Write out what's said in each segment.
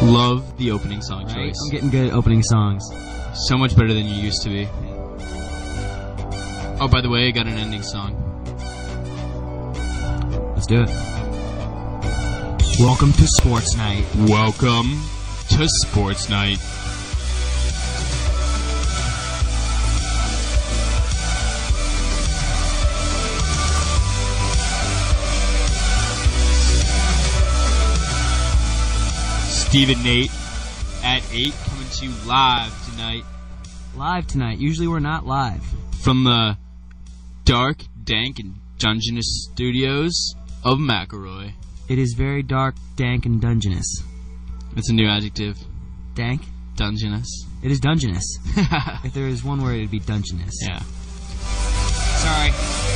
Love the opening song choice. I'm getting good at opening songs. So much better than you used to be. Oh, by the way, I got an ending song. Let's do it. Welcome to Sports Night. Welcome to Sports Night. Steve and Nate at 8 coming to you live tonight. Live tonight. Usually we're not live. From the dark, dank, and dungeness studios of McElroy. It is very dark, dank, and dungeness. It's a new adjective. Dank? Dungeness. It is dungeness. If there is one word, it'd be dungeness. Yeah. Sorry.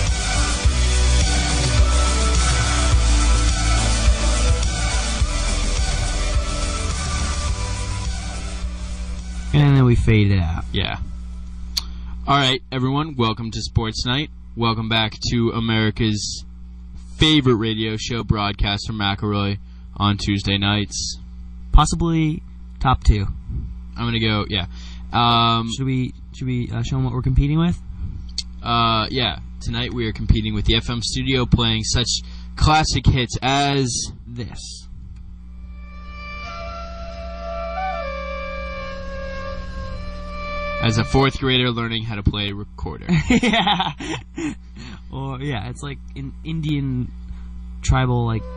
And then we fade it out. Yeah. All right, everyone. Welcome to Sports Night. Welcome back to America's favorite radio show broadcast from McElroy on Tuesday nights. Possibly top 2. I'm gonna go. Yeah. Should we show them what we're competing with? Yeah. Tonight we are competing with the FM studio, playing such classic hits as this. As a 4th grader learning how to play a recorder. Yeah. Or, yeah, it's like an Indian tribal, like...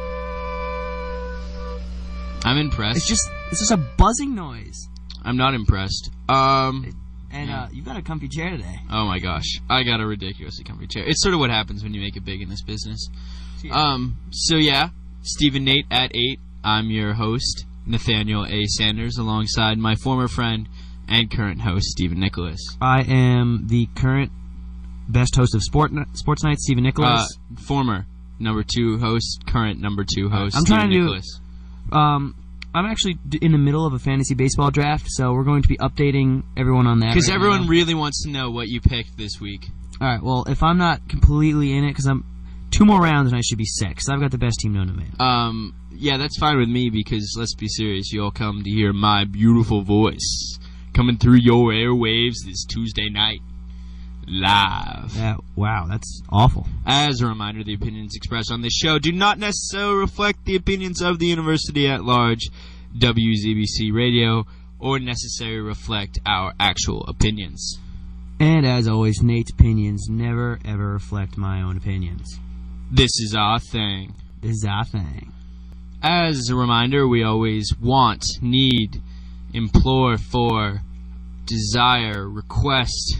I'm impressed. It's just a buzzing noise. I'm not impressed. You've got a comfy chair today. Oh my gosh. I got a ridiculously comfy chair. It's sort of what happens when you make it big in this business. So yeah, Steve and Nate at 8. I'm your host, Nathaniel A. Sanders, alongside my former friend and current host, Stephen Nicholas. I am the current best host of Sports Night, Stephen Nicholas. Former number 2 host, current number 2 host, I'm Stephen trying to Nicholas. I'm actually in the middle of a fantasy baseball draft, so we're going to be updating everyone on that. Because right everyone now. really wants to know what you picked this week. All right, well, if I'm not completely in it, because I'm 2 more rounds and I should be set, because I've got the best team known to man. Yeah, that's fine with me, because let's be serious, you all come to hear my beautiful voice coming through your airwaves this Tuesday night, live. Wow, that's awful. As a reminder, the opinions expressed on this show do not necessarily reflect the opinions of the university at large, WZBC Radio, or necessarily reflect our actual opinions. And as always, Nate's opinions never, ever reflect my own opinions. This is our thing. This is our thing. As a reminder, we always want, need, implore for, desire, request,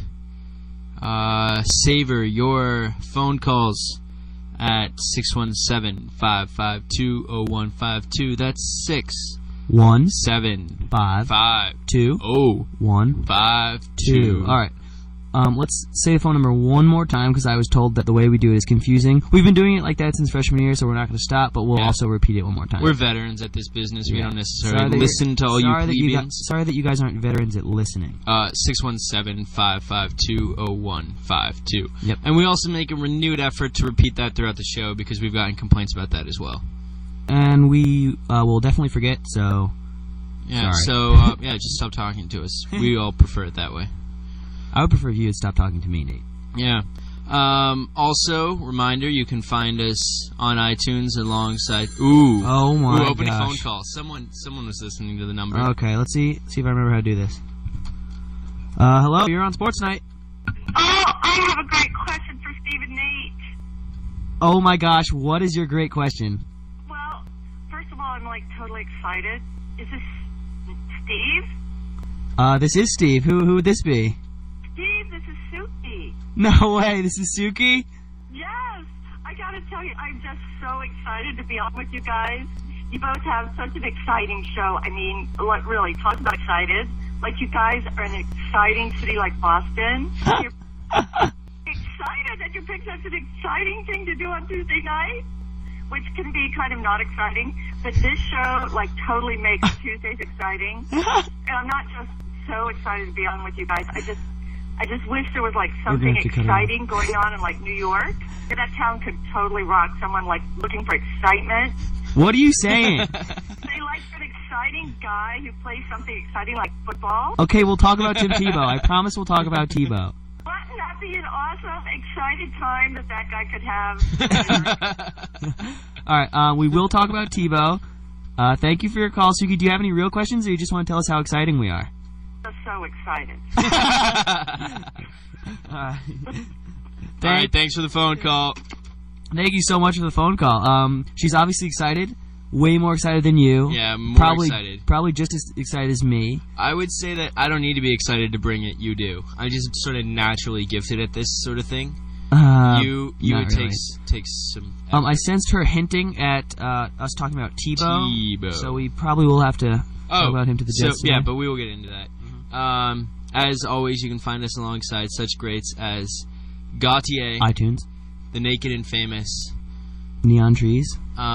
savor your phone calls at 617-552-0152. That's 617-552-0152. All right. Let's say the phone number one more time, because I was told that the way we do it is confusing. We've been doing it like that since freshman year, so we're not going to stop, but we'll also repeat it one more time. We're veterans at this business. We don't necessarily listen to all you plebeians. Sorry that you guys aren't veterans at listening. 617-552-0152. Yep. And we also make a renewed effort to repeat that throughout the show, because we've gotten complaints about that as well. And we will definitely forget, so... Yeah, sorry. So, just stop talking to us. We all prefer it that way. I would prefer if you would stop talking to me, Nate. Yeah. Also, reminder, you can find us on iTunes alongside... Oh my gosh. Opening phone call. Someone was listening to the number. Okay, let's see if I remember how to do this. Hello, you're on Sports Night. Oh, I have a great question for Steve and Nate. Oh my gosh, what is your great question? Well, first of all, I'm totally excited. Is this Steve? This is Steve. Who would this be? Steve, this is Suki. No way, this is Suki? Yes, I gotta tell you, I'm just so excited to be on with you guys. You both have such an exciting show. I mean, really, talk about excited. You guys are in an exciting city like Boston. You're excited that you picked such an exciting thing to do on Tuesday night, which can be kind of not exciting. But this show, totally makes Tuesdays exciting. And I'm not just so excited to be on with you guys. I just wish there was something exciting going on in New York. That town could totally rock. Someone looking for excitement. What are you saying? They like an exciting guy who plays something exciting like football? Okay, we'll talk about Tim Tebow. I promise we'll talk about Tebow. Wouldn't that be an awesome, exciting time that guy could have? All right, we will talk about Tebow. Thank you for your call, Suki. Do you have any real questions, or you just want to tell us how exciting we are? I'm so excited. All right, thanks for the phone call. Thank you so much for the phone call. She's obviously excited. Way more excited than you. Yeah, more excited. Probably just as excited as me. I would say that I don't need to be excited to bring it. You do. I'm just sort of naturally gifted at this sort of thing. You it really. takes some effort. I sensed her hinting at us talking about Tebow. So we probably will have to talk about him to the Jets. Yeah, but we will get into that. As always, you can find us alongside such greats as Gautier, iTunes, The Naked and Famous, Neon Trees,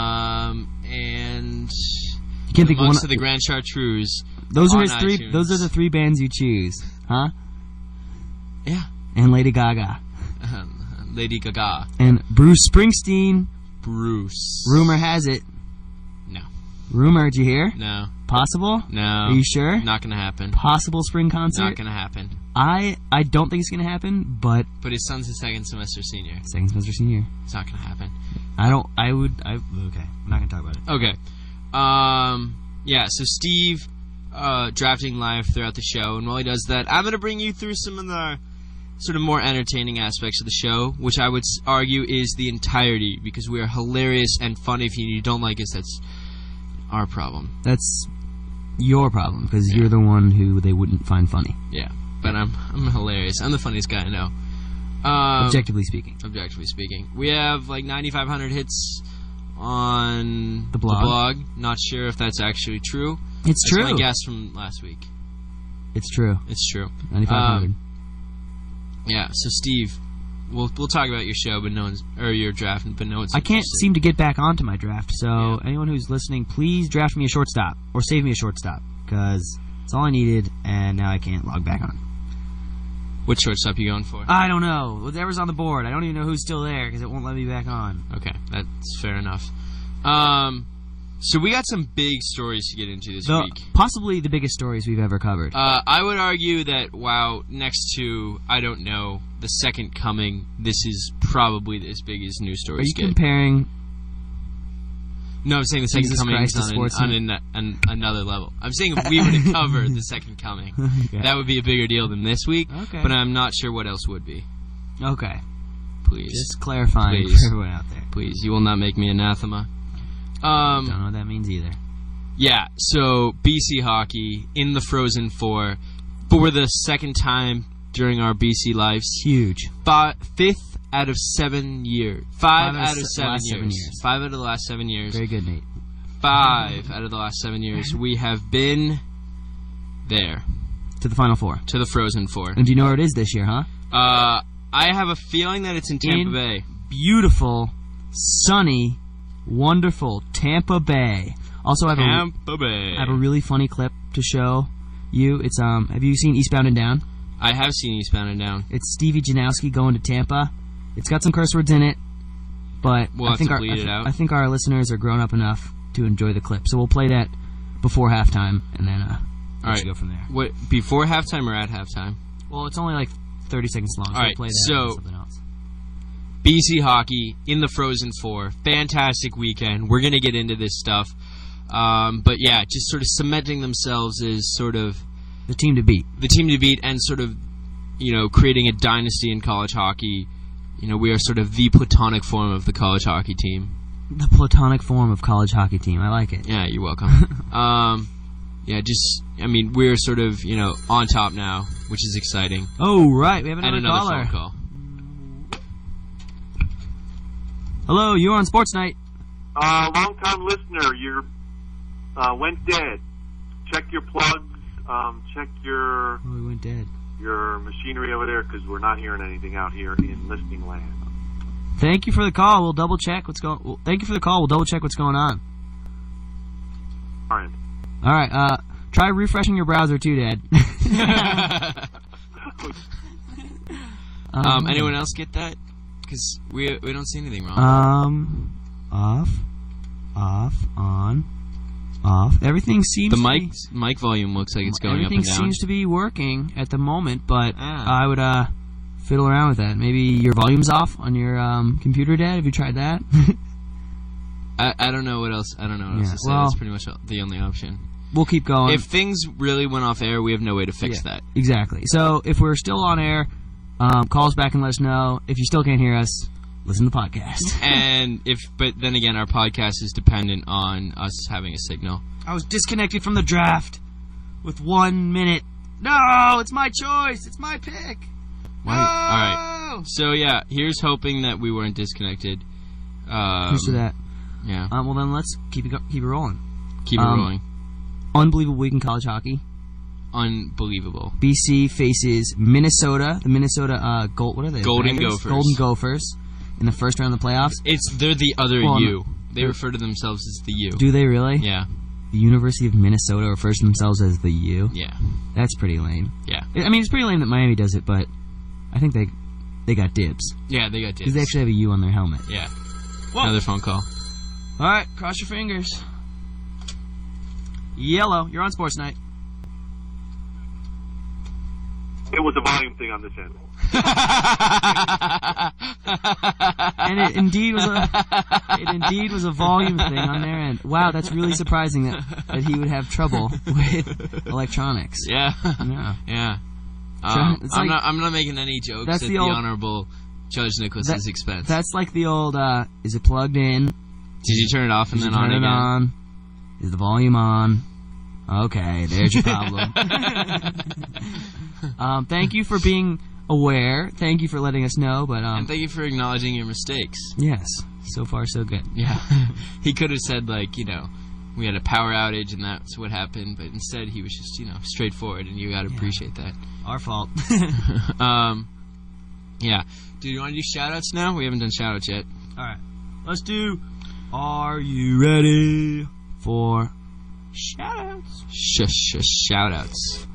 and you can't think of one of the Grand Chartreuse. Those are his three. iTunes. Those are the three bands you choose, huh? Yeah. And Lady Gaga. Lady Gaga. And Bruce Springsteen. Bruce. Rumor has it. No. Rumor, did you hear? No. Possible? No. Are you sure? Not gonna happen. Possible spring concert? Not gonna happen. I don't think it's gonna happen, but his son's a second semester senior. Second semester senior. It's not gonna happen. Okay. I'm not gonna talk about it. Okay. Yeah, so Steve drafting live throughout the show, and while he does that, I'm gonna bring you through some of the sort of more entertaining aspects of the show, which I would argue is the entirety, because we are hilarious and funny. If you don't like us, that's our problem. That's your problem, because you're the one who they wouldn't find funny. Yeah, but I'm hilarious. I'm the funniest guy I know. Objectively speaking. Objectively speaking. We have like 9,500 hits on the blog. Not sure if that's actually true. It's true. That's my guess from last week. It's true. It's true. 9,500. Yeah, so Steve, we'll talk about your show, but your draft, but no one's. I can't seem to get back onto my draft, so anyone who's listening, please draft me a shortstop or save me a shortstop, because it's all I needed, and now I can't log back on. What shortstop are you going for? I don't know. Whatever's on the board. I don't even know who's still there because it won't let me back on. Okay, that's fair enough. So we got some big stories to get into this week. Possibly the biggest stories we've ever covered. I would argue that, next to, I don't know, The Second Coming, this is probably as big as news stories get. Are you comparing... No, I'm saying The Second Coming is on another level. I'm saying if we were to cover The Second Coming, that would be a bigger deal than this week, but I'm not sure what else would be. Okay. Please. Just clarifying for everyone out there. Please, you will not make me anathema. Don't know what that means either. Yeah, so BC hockey in the Frozen Four for the second time during our BC lives. Huge. Fifth out of 7 years. 5 out of 7 years. 5 out of the last 7 years. Very good, Nate. 5 out of the last 7 years. We have been there. To the Final Four. To the Frozen Four. And do you know where it is this year, huh? I have a feeling that it's in Tampa Bay. Beautiful, sunny, wonderful Tampa Bay. Also, I have a really funny clip to show you. It's have you seen Eastbound and Down? I have seen Eastbound and Down. It's Stevie Janowski going to Tampa. It's got some curse words in it, but I think our listeners are grown up enough to enjoy the clip. So we'll play that before halftime, and then go from there. What, before halftime or at halftime? Well, it's only like 30 seconds long. So we'll play that and something else. BC hockey in the Frozen Four. Fantastic weekend. We're going to get into this stuff. But yeah, just sort of cementing themselves as sort of the team to beat. The team to beat, and sort of, creating a dynasty in college hockey. We are sort of the platonic form of the college hockey team. The platonic form of college hockey team. I like it. Yeah, you're welcome. We're sort of, on top now, which is exciting. Oh, right. We have another phone call. Hello, you're on Sports Night. Long-time listener, you went dead. Check your plugs. Check your... Oh, we went dead. Your machinery over there, because we're not hearing anything out here in listening land. Thank you for the call. We'll double check what's going. Thank you for the call. We'll double check what's going on. All right. All right. Try refreshing your browser too, Dad. Anyone else get that? Because we don't see anything wrong. Off, on. off. Everything seems the mic volume looks like it's going up and down. Everything seems to be working at the moment, but I would fiddle around with that. Maybe your volume's off on your computer, Dad. Have you tried that? I don't know what else. I don't know what else to say. That's pretty much the only option. We'll keep going. If things really went off air, we have no way to fix that. Exactly. So if we're still on air, call us back and let us know. If you still can't hear us, listen to the podcast. But then again, our podcast is dependent on us having a signal. I was disconnected from the draft with 1 minute. No, it's my choice. It's my pick. Why? No! All right. So yeah, here's hoping that we weren't disconnected. Here's to that. Yeah. Well, then let's keep it rolling. Keep it rolling. Unbelievable week in college hockey. Unbelievable. BC faces Minnesota. The Minnesota what are they? Golden Gophers. Golden Gophers in the first round of the playoffs. They're the other U. They refer to themselves as the U. Do they really? Yeah. The University of Minnesota refers to themselves as the U. Yeah. That's pretty lame. Yeah. I mean, it's pretty lame that Miami does it, but I think they got dibs. Yeah, they got dibs. Because they actually have a U on their helmet. Yeah. Whoa. Another phone call. All right, cross your fingers. Yellow, you're on Sports Night. It was a volume thing on this end. And it indeed was a volume thing on their end. Wow, that's really surprising that he would have trouble with electronics. Yeah. Yeah. I'm not making any jokes at the Honorable Judge Nicholas's expense. That's like the old, is it plugged in? Did you turn it off and then on again? Turn it on. Is the volume on? Okay, there's your problem. Thank you for being aware. Thank you for letting us know. And thank you for acknowledging your mistakes. Yes. So far, so good. Yeah. He could have said, we had a power outage and that's what happened, but instead he was just, straightforward, and you got to appreciate that. Our fault. Yeah. Dude, you want to do shout-outs now? We haven't done shout-outs yet. All right. Let's do... Are you ready for shout-outs? Shout-outs.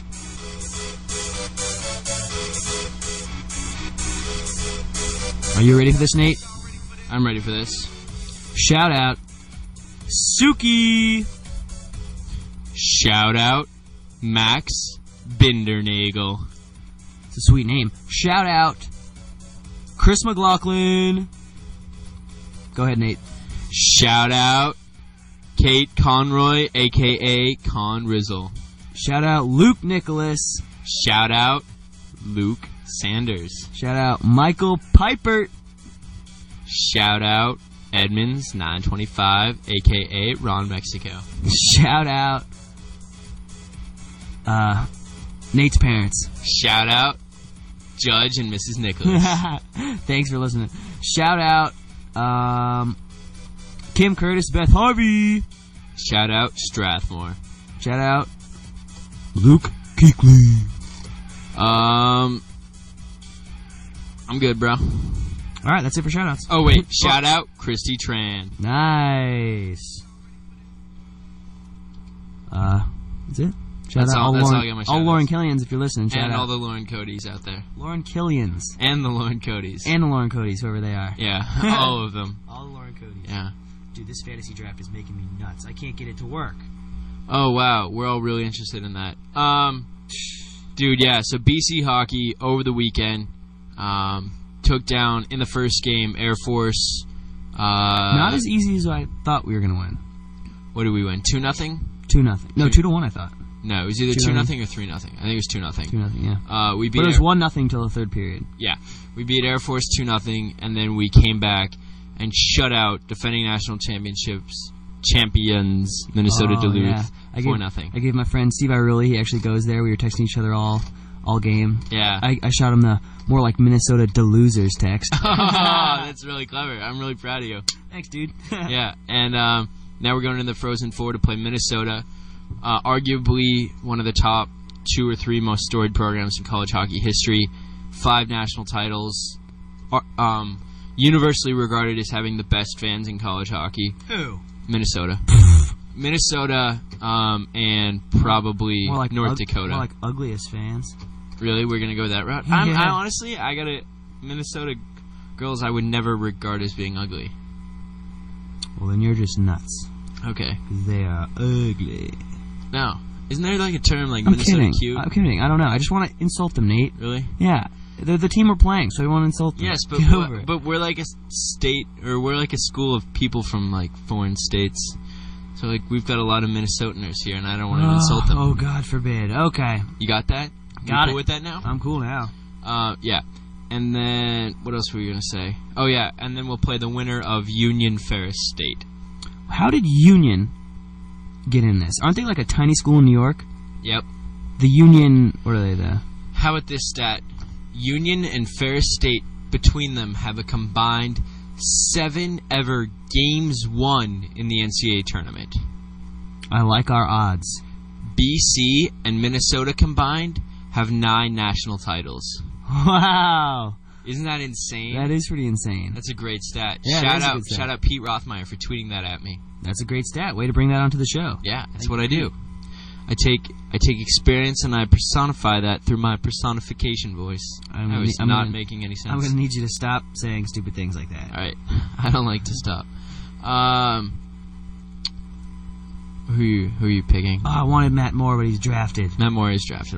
Are you ready for this, Nate? I'm ready for this. Shout-out Suki. Shout-out Max Bindernagel. It's a sweet name. Shout-out Chris McLaughlin. Go ahead, Nate. Shout out Kate Conroy, a.k.a. Con Rizzle. Shout out Luke Nicholas. Shout out Luke Sanders. Shout out Michael Pipert. Shout out Edmonds 925, a.k.a. Ron Mexico. Shout out Nate's parents. Shout out Judge and Mrs. Nicholas. Thanks for listening. Shout out Kim Curtis, Beth Harvey. Shout out Strathmore. Shout out Luke Keekley. I'm good, bro. All right, that's it for shout-outs. Oh, wait. Shout out Christy Tran. Nice. That's it. Shout out all Lauren Killians if you're listening. Shout and out. all the Lauren Codys out there. Lauren Killians. And the Lauren Codys. And the Lauren Codys, whoever they are. Yeah, all of them. All the Lauren Codys. Yeah. Dude, this fantasy draft is making me nuts. I can't get it to work. Oh, wow. We're all really interested in that. Dude, yeah. So BC Hockey over the weekend took down in the first game Air Force. Not as easy as I thought we were going to win. What did we win? 2-0? 2-0. No, 2-1 I thought. No, it was either 2-0 or 3-0. I think it was 2-0. 2-0, yeah. We beat but it was 1-0 till the third period. Yeah. We beat Air Force 2-0, and then we came back and shut out defending national champions Minnesota Duluth 4-0. I gave my friend Steve Iruli, he actually goes there. We were texting each other all game. Yeah. I shot him the more like Minnesota Delosers text. That's really clever. I'm really proud of you. Thanks, dude. Yeah, and now we're going into the Frozen Four to play Minnesota. Arguably one of the top 2 or 3 most storied programs in college hockey history. 5 national titles. Universally regarded as having the best fans in college hockey. Who? Minnesota. Minnesota, and probably more like North Dakota. More like ugliest fans. Really? We're going to go that route? Yeah. I honestly, Minnesota girls I would never regard as being ugly. Well, then you're just nuts. Okay. Because they are ugly. No. Isn't there like a term like Minnesota cute? I'm kidding. I don't know. I just want to insult them, Nate. Really? Yeah. They're the team we're playing, so I want to insult them. Yes, but we're like a state, or we're like a school of people from like foreign states. So like we've got a lot of Minnesotans here, and I don't want to insult them. Oh, God forbid. Okay. You got that? Got it. Cool with that now? I'm cool now. Yeah. And then what else were you gonna say? Oh yeah, and then we'll play the winner of Union Ferris State. How did Union get in this? Aren't they like a tiny school in New York? Yep. The Union, what are they? How about this stat? Union and Ferris State, between them, have a combined 7 ever games won in the NCAA tournament. I like our odds. BC and Minnesota combined have 9 national titles. Wow. Isn't that insane? That is pretty insane. That's a great stat. Yeah, Shout out Pete Rothmeyer for tweeting that at me. That's a great stat. Way to bring that onto the show. Yeah, that's what I do. I take experience and I personify that through my personification voice. I'm not making any sense. I'm going to need you to stop saying stupid things like that. All right. I don't like to stop. Who are you picking? Oh, I wanted Matt Moore, but he's drafted. Matt Moore is drafted.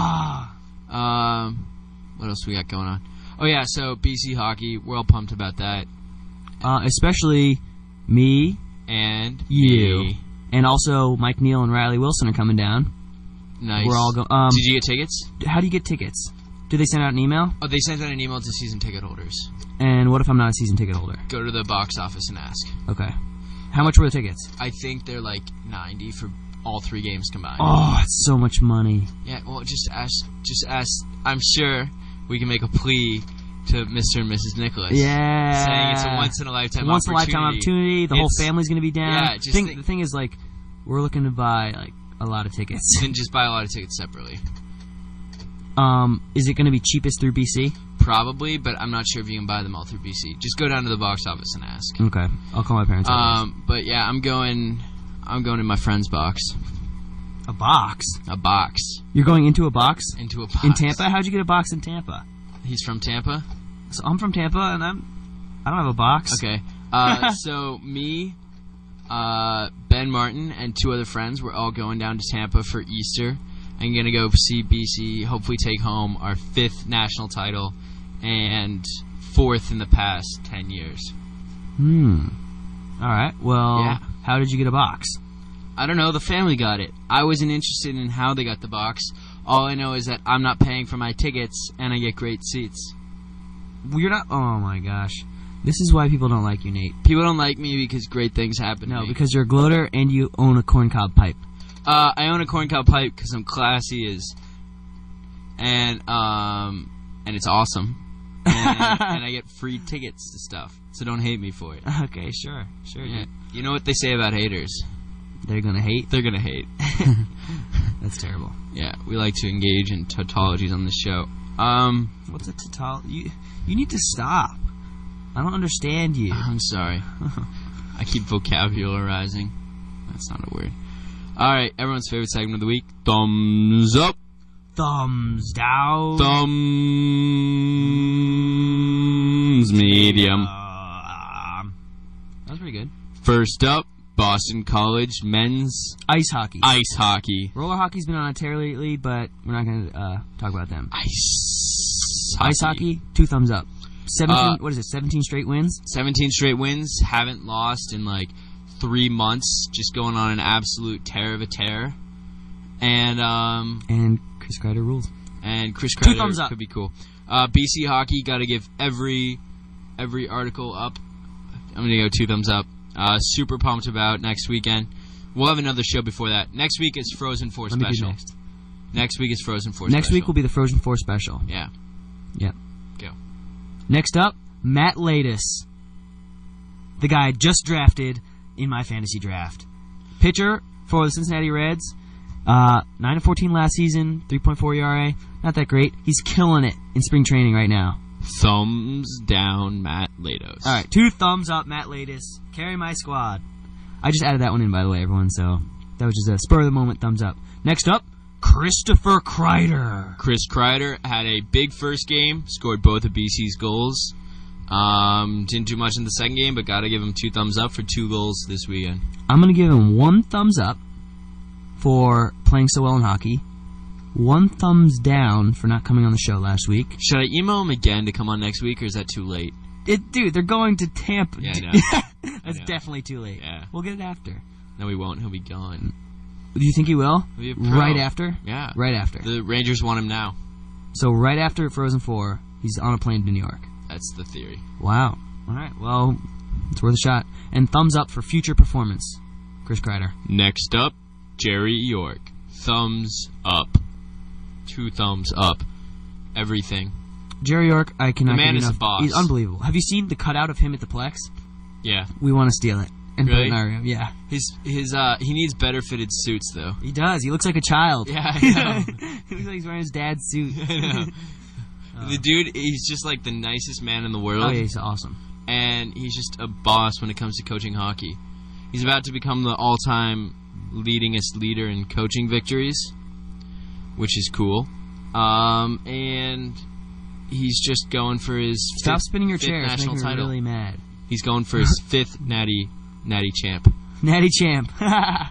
What else we got going on? Oh, yeah, so BC hockey, we're all pumped about that. Especially me and you. Me. And also Mike Neal and Riley Wilson are coming down. Nice. We're all Did you get tickets? How do you get tickets? Do they send out an email? Oh, they sent out an email to season ticket holders. And what if I'm not a season ticket holder? Go to the box office and ask. Okay. How much were the tickets? I think they're like $90 for all 3 games combined. Oh, it's so much money. Yeah, well, just ask. I'm sure we can make a plea to Mr. and Mrs. Nicholas. Yeah. Saying it's a once-in-a-lifetime opportunity. The whole family's going to be down. Yeah, the thing is, like, we're looking to buy, like, a lot of tickets. Then just buy a lot of tickets separately. Is it going to be cheapest through BC? Probably, but I'm not sure if you can buy them all through BC. Just go down to the box office and ask. Okay. I'll call my parents. But yeah, I'm going in my friend's box. A box? A box. You're going into a box? Into a box. In Tampa? How'd you get a box in Tampa? He's from Tampa? So I'm from Tampa, and I don't have a box. Okay. So me, Ben Martin, and 2 other friends, we're all going down to Tampa for Easter. I'm going to go see BC, hopefully take home our 5th national title and 4th in the past 10 years. All right. Well, yeah. How did you get a box? I don't know. The family got it. I wasn't interested in how they got the box. All I know is that I'm not paying for my tickets, and I get great seats. Well, you're not... Oh, my gosh. This is why people don't like you, Nate. People don't like me because great things happen to me. No, because you're a gloater and you own a corncob pipe. I own a corncob pipe because I'm classy and it's awesome. And I get free tickets to stuff. So don't hate me for it. Okay, sure. Yeah. You know what they say about haters? They're gonna hate? They're gonna hate. That's terrible. Yeah, we like to engage in tautologies on this show. What's a tautology? You need to stop. I don't understand you. I'm sorry. I keep vocabularizing. That's not a word. Alright, everyone's favorite segment of the week. Thumbs up. Thumbs down. Thumbs medium. That was pretty good. First up, Boston College men's ice hockey. Ice hockey. Roller hockey's been on a tear lately, but we're not going to talk about them. Ice hockey, 2 thumbs up. 17. What is it? 17 straight wins. 17 straight wins. Haven't lost in like 3 months. Just going on an absolute tear of a tear. And Chris Kreider rules. And Chris Kreider 2 thumbs up. Could be cool. BC hockey, got to give every article up. I'm gonna go 2 thumbs up. Super pumped about next weekend. We'll have another show before that. Next week is Frozen 4 special. Let me do next. Next week is Frozen 4 special. Next week will be the Frozen 4 special. Yeah. Yep. Go. Next up, Matt Latus. The guy just drafted in my fantasy draft. Pitcher for the Cincinnati Reds. 9-14 last season, 3.4 ERA. Not that great. He's killing it in spring training right now. Thumbs down, Matt Latos. All right, 2 thumbs up, Matt Latus. Carry my squad. I just added that one in, by the way, everyone, so that was just a spur-of-the-moment thumbs up. Next up, Christopher Kreider. Chris Kreider had a big first game, scored both of BC's goals. Didn't do much in the second game, but got to give him 2 thumbs up for 2 goals this weekend. I'm going to give him 1 thumbs up for playing so well in hockey. 1 thumbs down for not coming on the show last week. Should I email him again to come on next week, or is that too late? Dude, they're going to Tampa. Yeah, I know. That's definitely too late. Yeah. We'll get it after. No, he won't. He'll be gone. Do you think he will? He'll be a pro. Right after? Yeah. Right after. The Rangers want him now. So right after Frozen 4, he's on a plane to New York. That's the theory. Wow. All right. Well, it's worth a shot. And thumbs up for future performance, Chris Kreider. Next up, Jerry York. Thumbs up. 2 thumbs up. Everything. Jerry York, I cannot. The man is a boss. He's unbelievable. Have you seen the cutout of him at the Plex? Yeah. We want to steal it and put it Really? in our room. Yeah. He needs better fitted suits though. He does. He looks like a child. Yeah, I know. He looks like he's wearing his dad's suit. I know. The dude, he's just like the nicest man in the world. Oh, yeah, he's awesome. And he's just a boss when it comes to coaching hockey. He's about to become the all-time leadingest leader in coaching victories, which is cool. And he's just going for his Stop spinning your chair. It's national making me title. really mad. He's going for his 5th natty champ. Natty champ. Do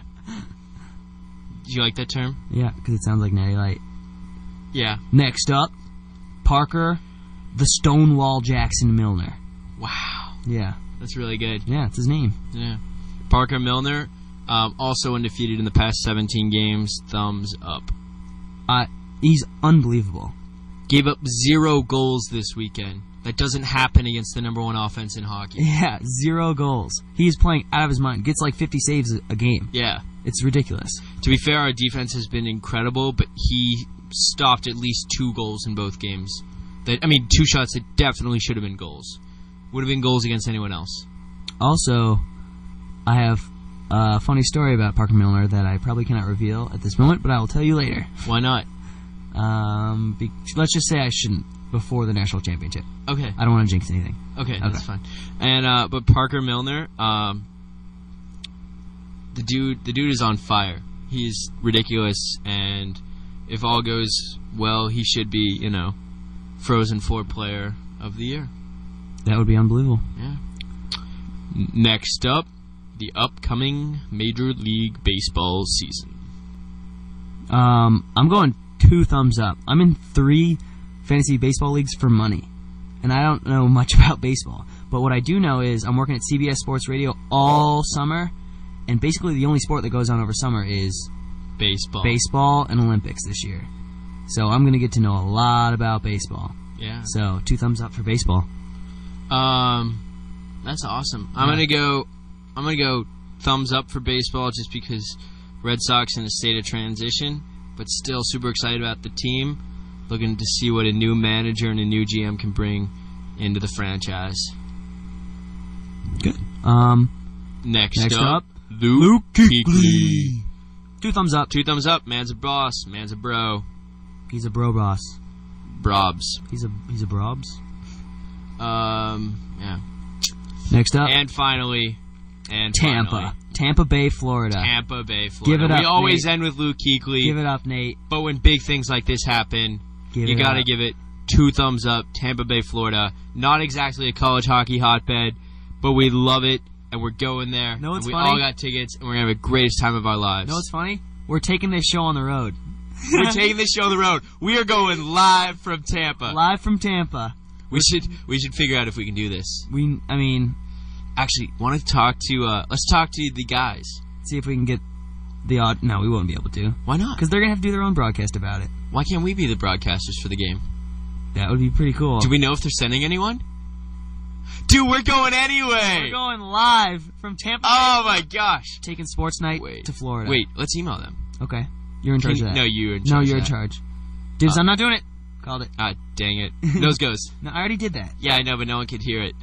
you like that term? Yeah, because it sounds like Natty Light. Yeah. Next up, Parker, the Stonewall Jackson Milner. Wow. Yeah. That's really good. Yeah, it's his name. Yeah. Parker Milner, also undefeated in the past 17 games. Thumbs up. He's unbelievable. Gave up 0 goals this weekend. That doesn't happen against the number 1 offense in hockey. Yeah, 0 goals. He's playing out of his mind. Gets like 50 saves a game. Yeah. It's ridiculous. To be fair, our defense has been incredible, but he stopped at least 2 goals in both games. 2 shots that definitely should have been goals. Would have been goals against anyone else. Also, I have a funny story about Parker Milner that I probably cannot reveal at this moment, but I will tell you later. Why not? Let's just say I shouldn't before the national championship. Okay. I don't want to jinx anything. Okay, that's fine. And but Parker Milner, the dude is on fire. He's ridiculous, and if all goes well, he should be, Frozen 4 player of the year. That would be unbelievable. Yeah. Next up, the upcoming Major League Baseball season. I'm going 2 thumbs up. I'm in 3 fantasy baseball leagues for money, and I don't know much about baseball. But what I do know is I'm working at CBS Sports Radio all summer, and basically the only sport that goes on over summer is baseball and Olympics this year. So I'm going to get to know a lot about baseball. Yeah. So 2 thumbs up for baseball. That's awesome. I'm gonna go thumbs up for baseball just because Red Sox in a state of transition, but still super excited about the team. Looking to see what a new manager and a new GM can bring into the franchise. Good. Next up, Luke Kuechly. 2 thumbs up. 2 thumbs up. Man's a boss. Man's a bro. He's a bro boss. Brobs. He's a brobs. Yeah. Next up. And finally, Tampa Bay, Florida. Tampa Bay, Florida. Give it up, we always Nate. end with Luke Kuechly. Give it up, Nate. But when big things like this happen, you got to give it 2 thumbs up. Tampa Bay, Florida. Not exactly a college hockey hotbed, but we love it, and we're going there. No, it's we funny. all got tickets, and we're going to have the greatest time of our lives. You know what's funny? We're taking this show on the road. We're taking this show on the road. We are going live from Tampa. Live from Tampa. We should figure out if we can do this. Actually, want to talk to let's talk to the guys. See if we can get the odd. No, we won't be able to. Why not? Because they're gonna have to do their own broadcast about it. Why can't we be the broadcasters for the game? That would be pretty cool. Do we know if they're sending anyone? Dude, we're going anyway. We're going live from Tampa. Oh my gosh! Taking Sports Night to Florida. Wait, let's email them. Okay, you're in charge of that. No, you're in charge. No, you're in charge. Dibs, I'm not doing it. Called it. Ah, dang it. Nose goes. No, I already did that. Yeah, I know, but no one could hear it.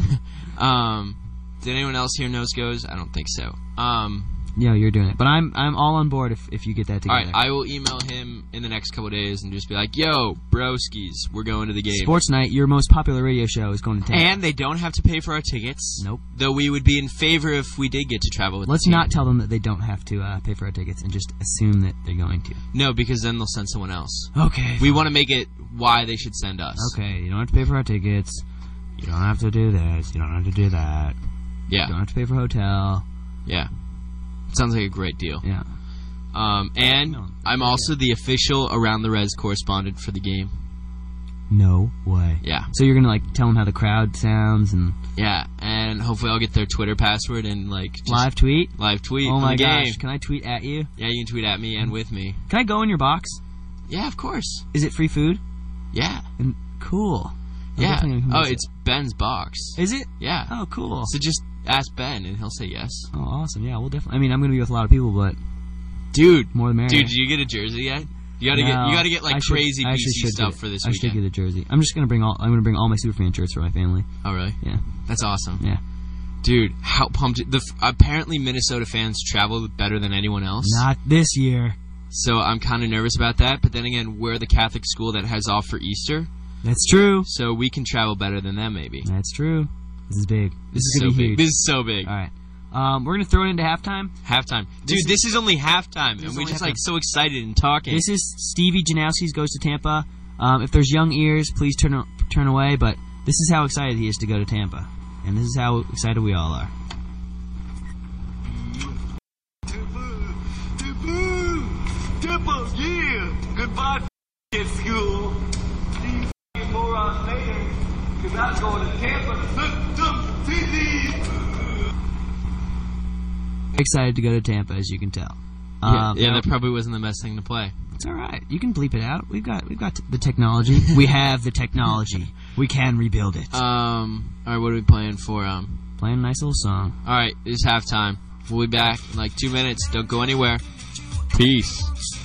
Did anyone else hear Nose goes? I don't think so. Yeah, you're doing it. But I'm all on board if you get that together. Alright, I will email him in the next couple of days and just be like, yo, broskies, we're going to the game. Sports Night, your most popular radio show, is going to Tampa. And they don't have to pay for our tickets. Nope. Though we would be in favor if we did get to travel with Let's the team. not tell them that they don't have to pay for our tickets and just assume that they're going to. No, because then they'll send someone else. Okay. We want to make it why they should send us. Okay, you don't have to pay for our tickets. You don't have to do this. You don't have to do that. Yeah. You don't have to pay for hotel. Yeah. Sounds like a great deal. Yeah. And I'm also the official Around the Res correspondent for the game. No way. Yeah. So you're gonna tell them how the crowd sounds and. Yeah, and hopefully I'll get their Twitter password and just live tweet. Oh my gosh! Can I tweet at you? Yeah, you can tweet at me and with me. Can I go in your box? Yeah, of course. Is it free food? Yeah. Cool. Yeah. It's Ben's box. Is it? Yeah. Oh, cool. So just ask Ben and he'll say yes. Oh, awesome. Yeah, we'll definitely. I mean, I'm gonna be with a lot of people, but. Dude, more the merrier. Dude, did you get a jersey yet? You gotta get crazy PC stuff for this weekend. I should get a jersey. I'm just gonna bring all my Superfan shirts for my family. Oh really? Yeah. That's awesome. Yeah. Dude, how pumped! Apparently Minnesota fans travel better than anyone else. Not this year. So I'm kind of nervous about that. But then again, we're the Catholic school that has off for Easter. That's true. So we can travel better than them, maybe. That's true. This is big. This is gonna be huge. This is so big. All right. We're going to throw it into halftime. Dude, this is only halftime, and we're just so excited and talking. This is Stevie Janowski's Goes to Tampa. If there's young ears, please turn away, but this is how excited he is to go to Tampa. And this is how excited we all are. Tampa, yeah! Goodbye, at school. See you morons later, because I'm going to Tampa. Excited to go to Tampa, as you can tell. Yeah, that probably wasn't the best thing to play. It's all right. You can bleep it out. We've got the technology. We have the technology. We can rebuild it. All right, what are we playing for? Playing a nice little song. All right, it's halftime. We'll be back in 2 minutes. Don't go anywhere. Peace.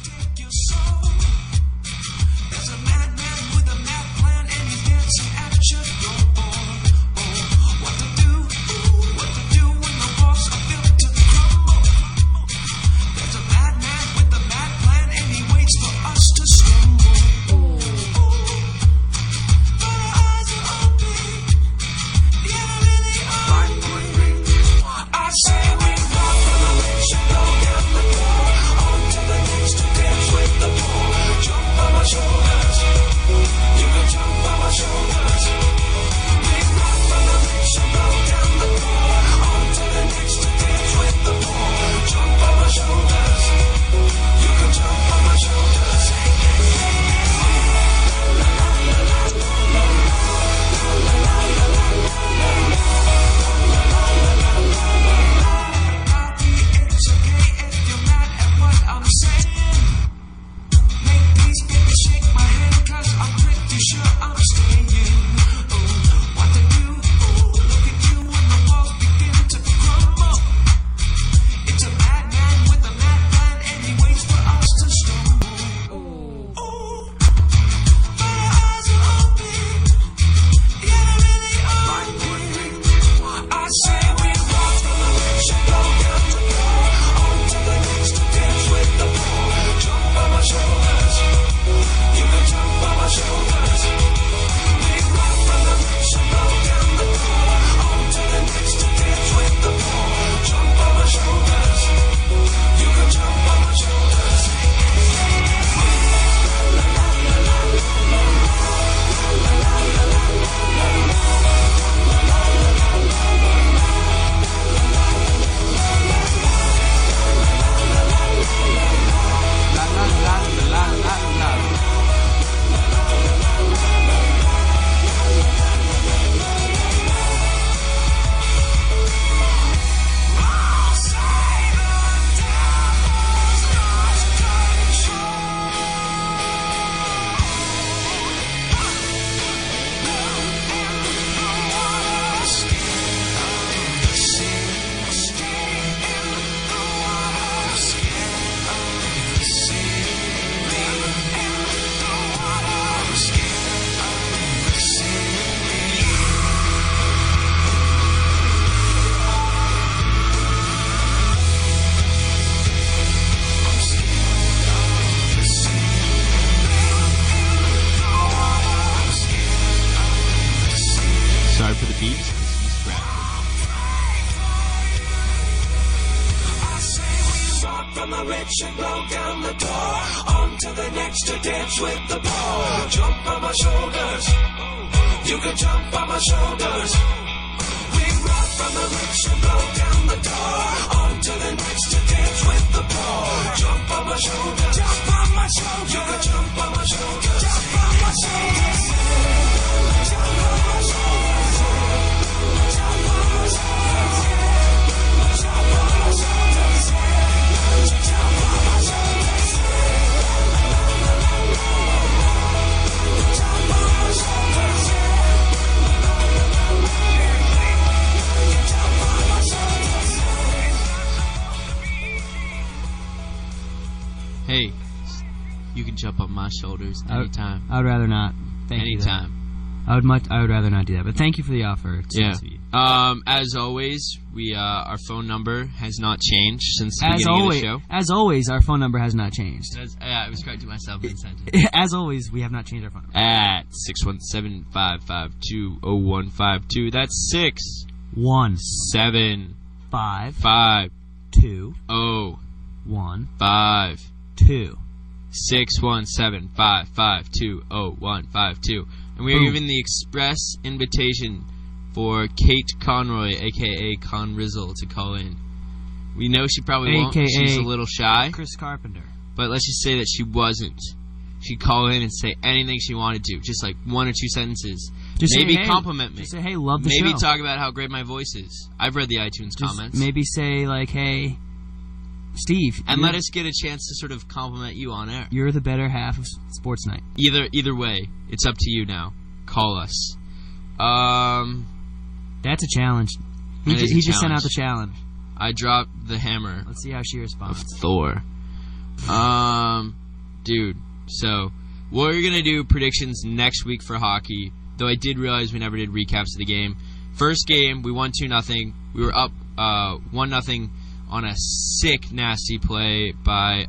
direction, roll down the door. On to the next to dance with the ball. Jump on my shoulders. You can jump on my shoulders. We rock from the rich and blow down the door. On to the next to dance with the poor. Jump on my shoulders. Jump on my shoulders. You can jump on my shoulders. Jump on my shoulders. Jump on my shoulders. Jump on my shoulders. Jump on my shoulders. Jump on my shoulders. Jump on my shoulders. Hey, you can jump on my shoulders anytime. I would rather not. Thank you. Anytime. I would rather not do that. But thank you for the offer. It's Yeah. sweet. As always, we our phone number has not changed since the beginning of the show. As always, our phone number has not changed. I was correcting myself in the sentence. As always, we have not changed our phone number. At 617-552-0152. That's 6 1 7 5 5 2 0 1 5 2 617-552-0152. And we are giving the express invitation for Kate Conroy, a.k.a. Con Rizzle, to call in. We know she probably won't. She's a little shy. Chris Carpenter. But let's just say that she wasn't. She'd call in and say anything she wanted to. Just like 1 or 2 sentences. Just maybe say, hey, compliment me. Just say, hey, love the show. Maybe talk about how great my voice is. I've read the iTunes comments. Maybe say, like, hey, Steve. And let us get a chance to sort of compliment you on air. You're the better half of Sports Night. Either way, it's up to you now. Call us. That's a challenge. He just sent out the challenge. I dropped the hammer. Let's see how she responds. Of Thor. Dude. So, we're going to do predictions next week for hockey. Though I did realize we never did recaps of the game. First game, we won 2-0. We were up 1-0 on a sick, nasty play by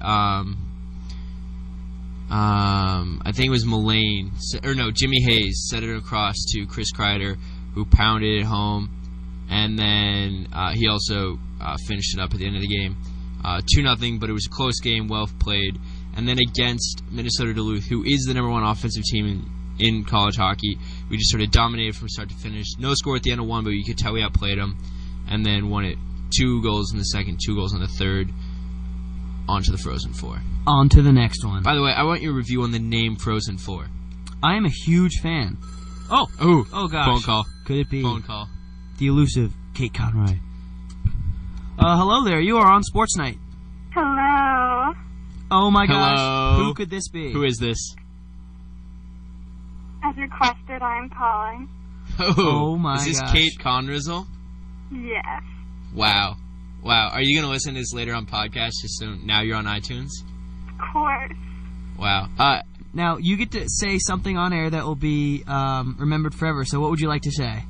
I think it was Mullane, Jimmy Hayes set it across to Chris Kreider, who pounded it home, and then he also finished it up at the end of the game. 2-0, but it was a close game, well played. And then against Minnesota Duluth, who is the number 1 offensive team in college hockey, we just sort of dominated from start to finish. No score at the end of one, but you could tell we outplayed them, and then won it 2 goals in the second, 2 goals in the third. On to the Frozen 4. On to the next one. By the way, I want your review on the name Frozen 4. I am a huge fan. Oh gosh. Phone call. Could it be? Phone call. The elusive Kate Conroy. Hello there. You are on Sports Night. Hello. Oh my gosh. Hello. Who could this be? Who is this? As requested, I am calling. Oh my gosh. Is this Kate Conrizzle? Yes. Wow. Are you going to listen to this later on podcast just so now you're on iTunes? Of course. Wow. Now, you get to say something on air that will be remembered forever, so what would you like to say?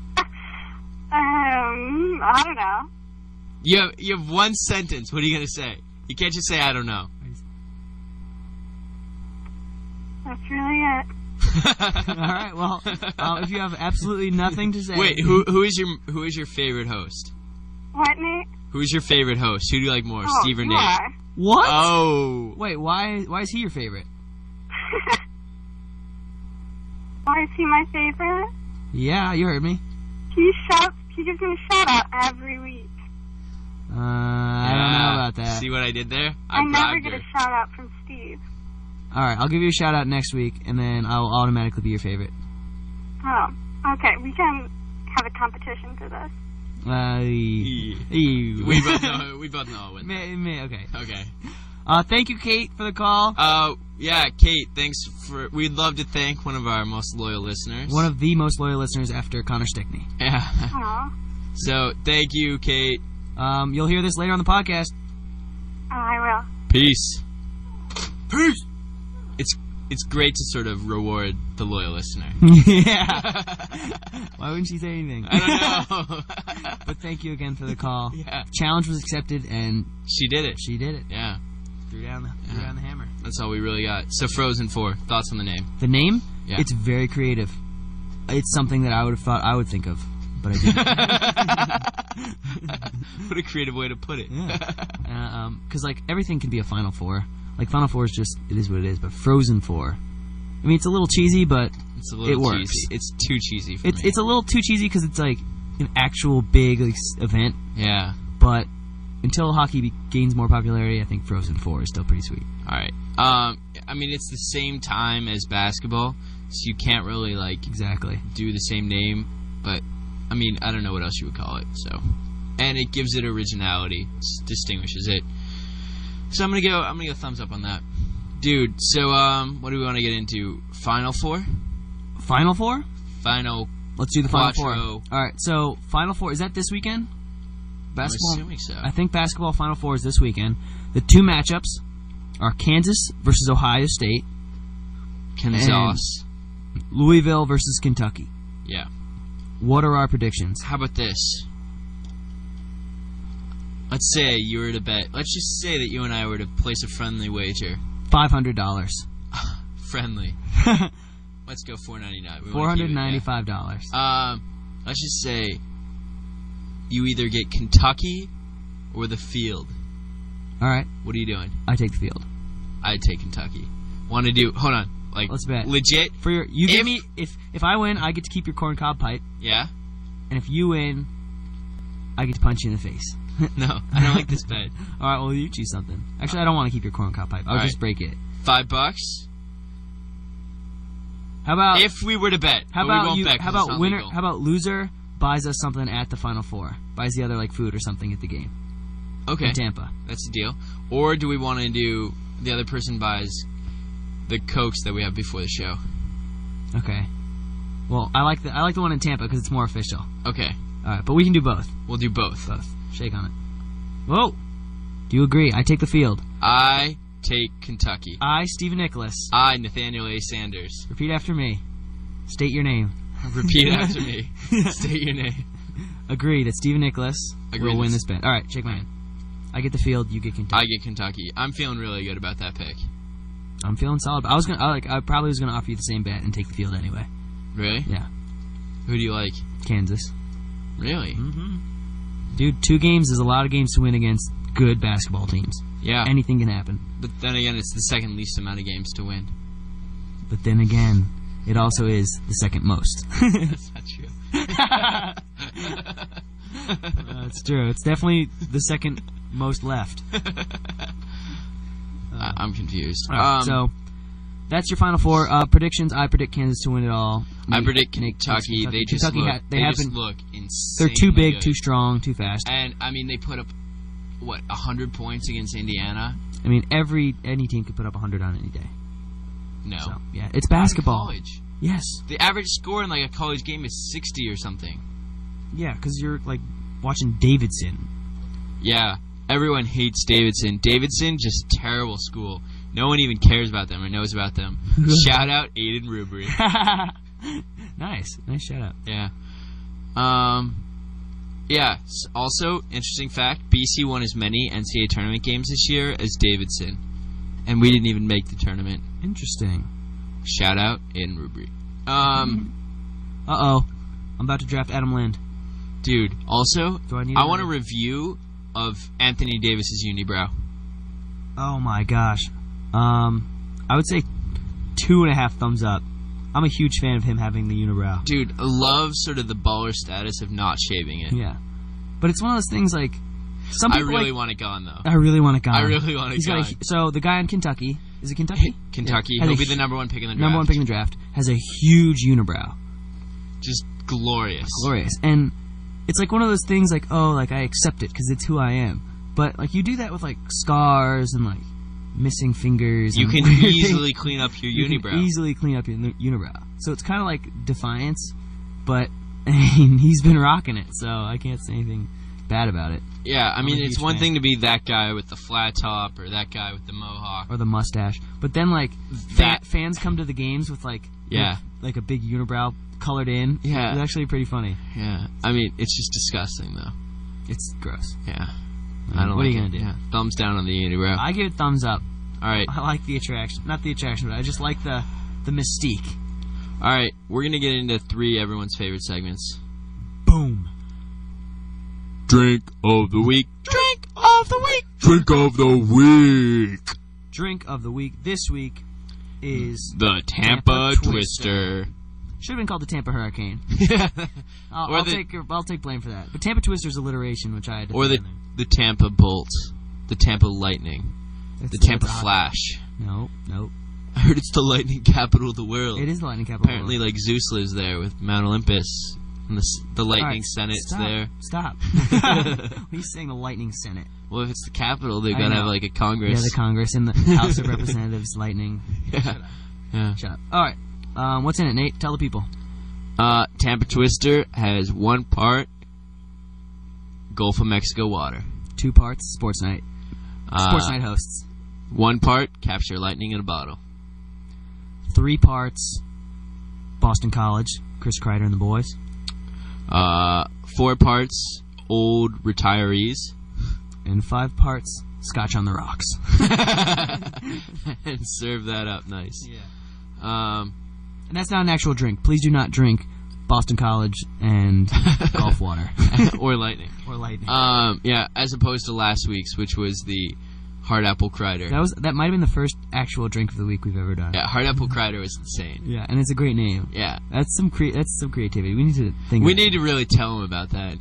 I don't know. You have one sentence. What are you going to say? You can't just say, I don't know. That's really it. All right, well, if you have absolutely nothing to say... Wait, who is your favorite host? What, Nate? Who's your favorite host? Who do you like more, Steve or Nate? What? Oh. Wait, why is he your favorite? Why is he my favorite? Yeah, you heard me. He gives me a shout out every week. I don't know about that. See what I did there? I never get a shout out from Steve. Alright, I'll give you a shout out next week, and then I'll automatically be your favorite. Oh, okay. We can have a competition for this. We both know it. Okay. Okay. Thank you, Kate, for the call. Yeah, Kate, thanks for... We'd love to thank one of our most loyal listeners. One of the most loyal listeners after Connor Stickney. Yeah. Aww. So, thank you, Kate. You'll hear this later on the podcast. I will. Peace. It's great to sort of reward the loyal listener. Yeah. Why wouldn't she say anything? I don't know. But thank you again for the call. Yeah. Challenge was accepted, and... She did it. Yeah. Threw down the hammer. That's all we really got. So Frozen 4, thoughts on the name? The name? Yeah. It's very creative. It's something that I would have thought I would think of, but I didn't. What a creative way to put it. Yeah. Because, everything can be a Final Four. Final Four is just, it is what it is, but Frozen 4. I mean, it's a little cheesy, but It's a little works. cheesy. It's too cheesy for me. It's a little too cheesy because it's like an actual big event. Yeah. But until hockey gains more popularity, I think Frozen 4 is still pretty sweet. All right. I mean, it's the same time as basketball, so you can't really exactly do the same name. But I mean, I don't know what else you would call it. So, and it gives it originality, distinguishes it. So I'm gonna go thumbs up on that, dude. So what do we want to get into? Final Four. Final Four. Final. Let's do the Final Four. All right. So Final Four, is that this weekend? Basketball. I'm assuming so. I think basketball Final Four is this weekend. The two matchups are Kansas versus Ohio State. Kansas. Louisville versus Kentucky. Yeah. What are our predictions? How about this? Let's say you were to bet. Let's just say that you and I were to place a friendly wager. $500. Friendly. Let's go $4.99. $495. Let's just say you either get Kentucky or the field. All right. What are you doing? I take the field. I'd take Kentucky. Want to do? Hold on. Let's bet. Legit. For your, you give me if I win, I get to keep your corncob pipe. Yeah. And if you win, I get to punch you in the face. No, I don't like this bet. All right, well, you choose something. Actually, I don't want to keep your corncob pipe. I'll just break it. $5. How about if we were to bet? How about you? How about winner? Legal. How about loser buys us something at the Final Four? Buys the other food or something at the game. Okay. In Tampa. That's the deal. Or do we want to do the other person buys the Cokes that we have before the show? Okay. Well, I like the one in Tampa because it's more official. Okay. All right, but we can do both. We'll do both. Shake on it. Whoa. Do you agree? I take the field. I take Kentucky. I, Stephen Nicholas. I, Nathaniel A. Sanders. Repeat after me. State your name. Repeat after me. State your name. Agree that Stephen Nicholas will win this bet. All right, shake my hand. I get the field. You get Kentucky. I get Kentucky. I'm feeling really good about that pick. I'm feeling solid. I probably was gonna offer you the same bet and take the field anyway. Really? Yeah. Who do you like? Kansas. Really? Mm-hmm. Dude, 2 games is a lot of games to win against good basketball teams. Yeah. Anything can happen. But then again, it's the second least amount of games to win. But then again, it also is the second most. That's not true. It's true. It's definitely the second most left. I'm confused. Right, so that's your Final Four predictions. I predict Kansas to win it all. I predict Kentucky. They just look insane. They're too big, too strong, too fast. And I mean, they put up 100 points against Indiana. I mean, any team could put up 100 on any day. No. So, yeah, it's basketball. College. Yes. The average score in a college game is 60 or something. Yeah, because you're watching Davidson. Yeah. Everyone hates Davidson. Davidson, just terrible school. No one even cares about them or knows about them. Shout out Aiden Rubery. Nice shout out. Yeah. Yeah. Also, interesting fact: BC won as many NCAA tournament games this year as Davidson, and we didn't even make the tournament. Interesting. Shout out Aiden Rubery. Uh-oh. I'm about to draft Adam Lind. Dude. Also, I want a review of Anthony Davis's unibrow. Oh my gosh. I would say 2.5 thumbs up. I'm a huge fan of him having the unibrow. Dude, I love sort of the baller status of not shaving it. Yeah. But it's one of those things some people I really want it gone, though. I really want it gone. I really want it gone. So the guy in Kentucky, is it Kentucky? Kentucky. Yeah. He'll be the number one pick in the draft. Number one pick in the draft. Has a huge unibrow. Just glorious. Glorious. And it's one of those things I accept it because it's who I am. But you do that with scars and missing fingers. You can easily clean up your unibrow. You can easily clean up your unibrow. So it's kind of like defiance, but he's been rocking it, so I can't say anything bad about it. Yeah, I mean, it's one thing to be that guy with the flat top or that guy with the mohawk. Or the mustache. But then, fans come to the games with, a big unibrow colored in. Yeah. It's actually pretty funny. Yeah. I mean, it's just disgusting, though. It's gross. Yeah. I don't what are you going to do? Yeah. Thumbs down on the unibrow. I give it thumbs up. All right. I like the attraction. Not the attraction, but I just like the mystique. All right. We're going to get into 3 everyone's favorite segments. Boom. Drink of the week. Drink of the week. Drink of the week. Drink of the week this week is the Tampa Twister. Should have been called the Tampa Hurricane. Yeah. I'll take blame for that. But Tampa Twister's alliteration, which I had to or the Tampa Bolt, the Tampa Lightning, the Tampa Flash. No. I heard it's the lightning capital of the world. It is the lightning capital. Apparently, like Zeus lives there with Mount Olympus, and the lightning senate's there. Stop. What are you saying? The lightning senate? Well, if it's the capital, they've got to have like a Congress. Yeah, the Congress and the House of Representatives. Lightning. Yeah. Shut up. All right. What's in it, Nate? Tell the people. Tampa Twister has 1 part Gulf of Mexico water. 2 parts Sports Night. Sports Night hosts. 1 part Capture Lightning in a Bottle. 3 parts Boston College, Chris Kreider and the boys. 4 parts Old Retirees. And 5 parts Scotch on the Rocks. And serve that up nice. Yeah. And that's not an actual drink. Please do not drink Boston College and Gulf water. Or lightning. Yeah, as opposed to last week's, which was the Hard Apple Kreider. That might have been the first actual drink of the week we've ever done. Yeah, Hard Apple Kreider was insane. Yeah, and it's a great name. Yeah. That's some creativity. We need to think We need to really tell him about that.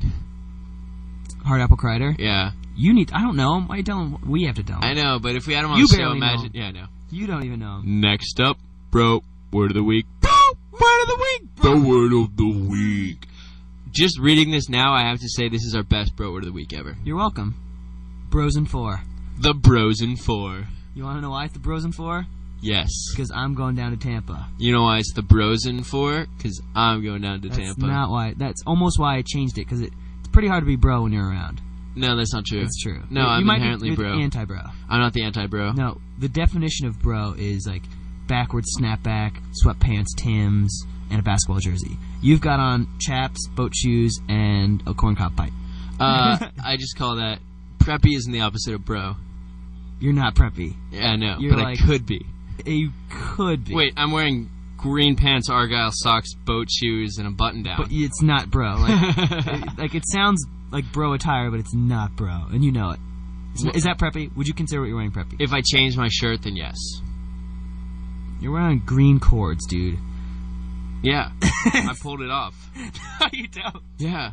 Hard Apple Kreider? Yeah. I don't know him. Why are you telling him? We have to tell him. I know, but if we had him on the show, imagine... Yeah, I know. You don't even know him. Next up, bro, word of the week. Bro, word of the week. Bro. The word of the week. Just reading this now, I have to say this is our best bro word of the week ever. You're welcome. Bros and 4. The Bros and 4. You want to know why it's the Bros and 4? Yes. Because I'm going down to Tampa. You know why it's the Bros and 4? Because I'm going down to Tampa. That's not why. That's almost why I changed it, because it's pretty hard to be bro when you're around. No, that's not true. It's true. No, I'm inherently bro. Anti-bro. I'm not the anti-bro. No, the definition of bro is like backwards snapback, sweatpants, Timbs, and a basketball jersey. You've got on chaps, boat shoes, and a corncob pipe. I just call that preppy isn't the opposite of bro. You're not preppy. Yeah, I know, You're but like, I could be. You could be. Wait, I'm wearing green pants, Argyle socks, boat shoes, and a button-down. But it's not bro. Like, it sounds like bro attire, but it's not bro, and you know it. Is that preppy? Would you consider what you're wearing preppy? If I change my shirt, then yes. You're wearing green cords, dude. Yeah. I pulled it off. No, you don't. Yeah.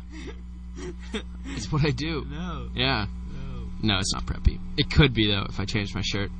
It's what I do. No. Yeah. No, it's not preppy. It could be, though, if I changed my shirt.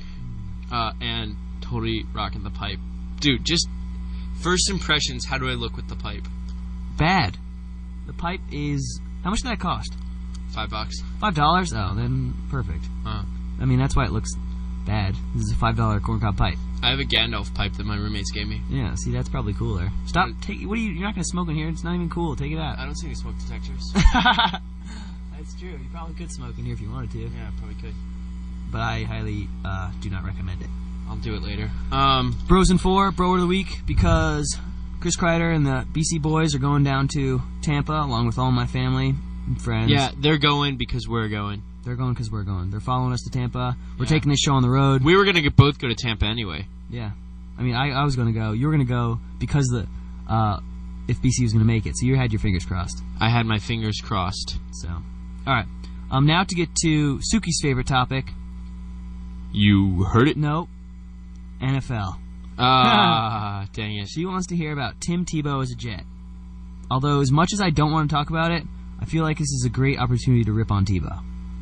And totally rocking the pipe. Dude, just first impressions, how do I look with the pipe? Bad. The pipe is... How much did that cost? $5. $5? Oh, then perfect. I mean, that's why it looks bad. This is a $5 corncob pipe. I have a Gandalf pipe that my roommates gave me. Yeah, see, that's probably cooler. Stop. What are you... You're not going to smoke in here. It's not even cool. Take it out. I don't see any smoke detectors. That's true. You probably could smoke in here if you wanted to. Yeah, I probably could. But I highly do not recommend it. I'll do it later. Bros and 4, bro of the week, because Chris Kreider and the BC boys are going down to Tampa along with all my family and friends. Yeah, they're going because we're going. They're going because we're going. They're following us to Tampa. We're taking this show on the road. We were going to both go to Tampa anyway. Yeah. I mean, I was going to go. You were going to go because if BC was going to make it. So you had your fingers crossed. I had my fingers crossed. So, all right. Now to get to Suki's favorite topic. You heard it? Nope. NFL. Dang it. She wants to hear about Tim Tebow as a Jet. Although, as much as I don't want to talk about it, I feel like this is a great opportunity to rip on Tebow.